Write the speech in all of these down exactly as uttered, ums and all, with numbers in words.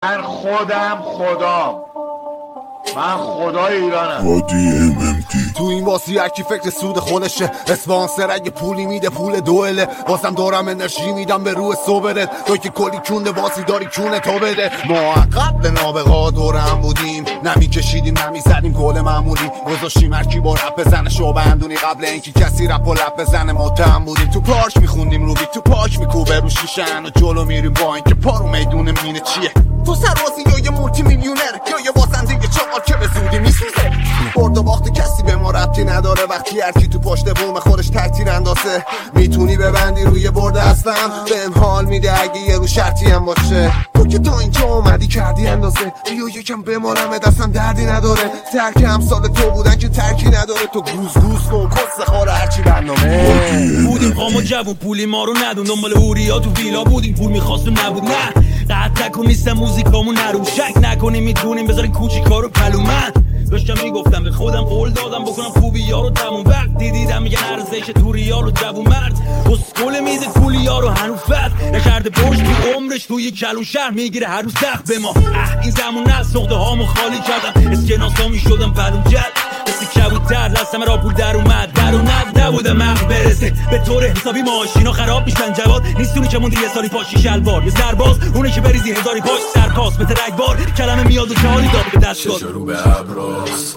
من خودم خدام من خدای ایرانم. هادی ام ام تی تو این واسی هرکی فکر سود خودشه، اسپانسر اگه پولی میده پول دوئله، واسم دارم انرژی میدم به روح صبرت، تو که کلی کونده واسی داری کونه تو بده. ما قبل نابغا دورم بودیم، نمی کشیدیم نمی زدیم گل معمولی، گذاشتیم هرکی با رپ بزنه شوبندونی، قبل اینکه کسی رپ و لپ بزنه متهم بودیم. تو پارک میخوندیم روبی، تو پارک میکوبه رو شیشن و جلو میریم با اینکه پارو میدون مینه چیه. تو سربازی یا یه مولتی میلیونر یا یه واسنده چاقال که به زودی میسوزه. برد و باخت کسی به ما ربطی نداره، وقتی هرکی تو پشت بوم خودش تکتیر اندازه. میتونی ببندی روی برد اصلا، بهم حال میده اگه یه رو شرطی هم باشه. تو که تا اینجا اومدی کردی اندازه، بیا یکم بمالم دستم دردی نداره. ترک همسال تو بودن که ترکی نداره، تو گوز گوز کن کس خار هرچی برنامه. بودیم خام و جوون پولی ما رو ندون، دنبال اوریا تو ویلا بودیم پول میخواست و نبود. نه قطع نکن نیستم موزیکامون نرو، شک نکنیم میتونیم بذاریم کوچیکارو پلو. من داشتم میگفتم به خودم قول دادم بکنم خوبی یارو تموم، وقتی دیدم میگن ارزش تو ریال و جوون مرد اسکول میده پولی یارو هنوز فت نکرده پشت تو عمرش توی کلون شهر میگیره هر روز سخت به ما. این زمون نه سخته هامو خالی کردم، اسکناسا میشدم بعدم جد بسی کبوتر لستم را پول در اومد در و ند نبودم عقل برسه به طور حسابی ماشینا خراب میشن. جواد نیستونی که موندی یه سالی پاشی شلوار یه سرباز اونه که بریزی هزاری پاش سرپاس به ترکبار کلمه میاد و چهاری داد به دست داد. شروع به ابراز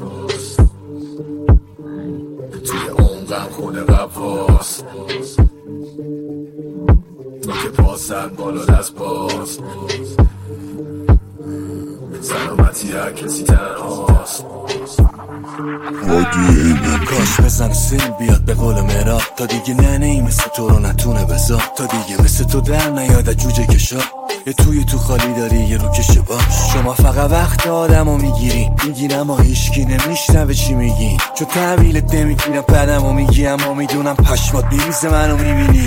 توی عمقم خونه قواس نوک پاسن بالا دست باز سلامتی هر کسی تنهاست. هادی ام ام تی کاش بزن سیل بیاد به قول مراد، تا دیگه ننه ای مثل تو رو نتونه بزا، تا دیگه مثل تو در نیاد جوجه کشا. یه توی تو خالی داری یه رو کشه باش، شما فقط وقت آدمو میگیری میگیرم و هیشکی نمیشنوه چی میگی، چون تحویلت نمیگیرم بعدمو میگی اما میدونم پشمات بیریزه منو میبینی.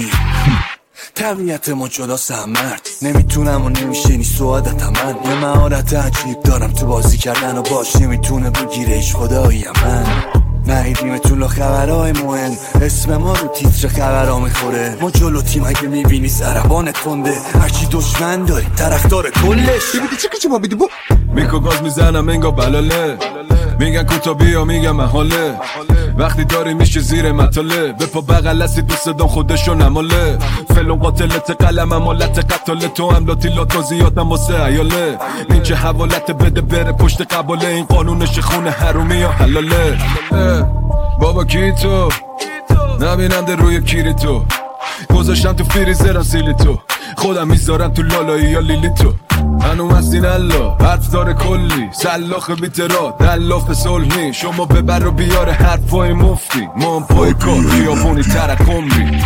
طبیعت ما جداست هم مرد، نمیتونم و نمیشه نیست تو عادتم. من یه مهارت عجیب دارم تو بازی کردن و باش نمیتونه بگیره ایش خداییم. من نهیدیم تو خبرهای مهم، اسم ما رو تیتر خبرها میخوره. ما جلو تیم اگه میبینی سربان تنده، هرچی دشمن داری طرفدار کلش. ببینی چه که ما بیدی بو میکو گاز میزنم انگا بلاله، میگن کوتا بیا میگن محاله، وقتی داری میشه زیر مطاله. به پا بغل هستی دو صدام خودشو نماله، فلون قاتلت قلم امالت قتاله، تو هم لاتیلاتو زیادم واسه عیاله. این که حوالت بده بره پشت قباله، این قانونش خونه حرومی یا حلاله. بابا کی تو نبینم در روی کیری تو، گذاشتم تو فریزرم سیلی تو، خودم میذارم تو لالایی یا لیلی تو. هنوم هستین الله حرف داره کلی سلاخ بیترا دلاف صلحی، شما ببر و بیاره حرفای مفتی، ما هم پای کار خیابونی ترکم بی.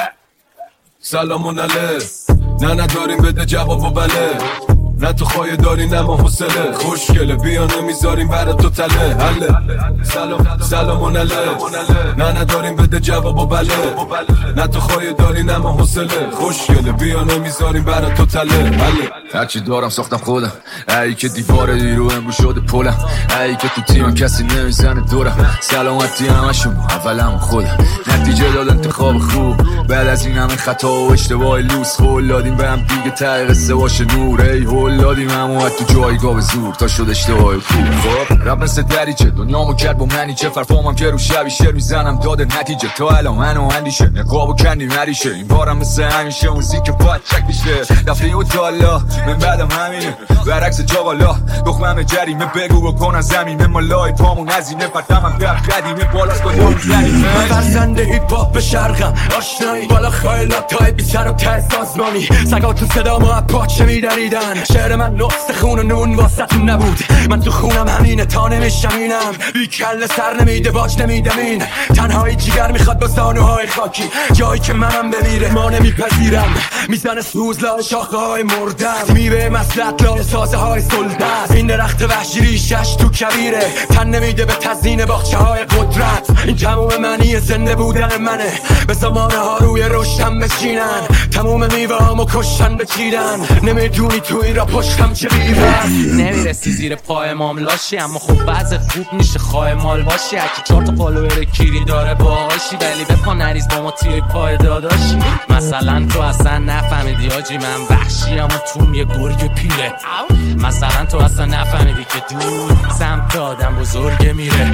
سلامون علیه نه نداریم بده جواب و بله، نه تو خواهی داری نه ما حسله، خوشگله بیا نمیذاریم برا تو تله حله. سلام سلامون علیه نه نداریم بده جواب و بله، نه تو خواهی داری نه ما حسله، خوشگله بیا نمیذاریم برا تو تله حله. هرچی دارم ساختم خودم، ای که دیوار دیرو امرو شده پلم، ای که تو تیم کسی نمیزنه دورم. سلامتی همشون اولم خودم، نتیجه داد انتخاب خوب بعد از این همه خطا و اشتباه لوس. خول دادیم به هم دیگه ته قصه باشه نور، ای هول دادیم همو تو جایگاه به زور تا شد اشتباه خوب. خب رب مثل دریچه دنیامو کرد با منی چه فرفامم که رو شبی شعر میزنم داده نتیجه، تا الان منو اندیشه نقاب و کندیم نریشه. این بارم مثل همیشه موزیک پاک چک میشه دفعه و تالا من بعدم همینه برعکس جاوالا دخمم جریمه بگو بکن از زمینه مالای پامون ازینه پرتمم در قدیمه بالاست کنیم زنیمه. من فرزنده هیپ هاپ به شرقم آشنایی، بالا خایلات تا بی سر و ته سازمانی، سگا تو صدا ما پاچه میدریدن. شعر من نقص خون و نون واسطون نبود، من تو خونم همینه تا نمیشمینم، بی کل سر نمیده باج نمیدم. این تنهایی جیگر میخواد با زانوهای خاکی، جایی که منم بمیره ما نمیپذیرم. میزنه سوز لای شاخه های مردم، میوه مسلط لای سازه های سلطت. این درخت وحشی ریشش تو کبیره، تن نمیده به تزیین باغچه های قدرت. این تموم معنی زنده بودن منه، به زمانه ها روی رشتم بچینن، تموم میوه همو کشتن بچیدن. نمیدونی توی را پشتم چه قیمت نمیرسی زیر پای مام لاشی، اما خب بعض خوب میشه خواه مال باشی. اگه چهار تا فالوور کیری داره باهاشی، ولی به پا نریز با ما توی پای داداشی. مثلا تو اصلا نفهمیدی آجی من وحشی، اما توم یه گرگ پیره. مثلا تو اصلا نفهمیدی که دور سمت آدم بزرگ میره.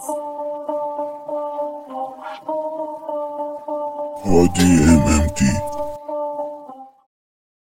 هادی ام ام دی